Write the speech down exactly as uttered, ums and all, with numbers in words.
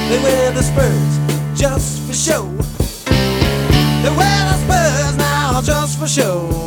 They wear the spurs just for show. They wear the spurs now just for show.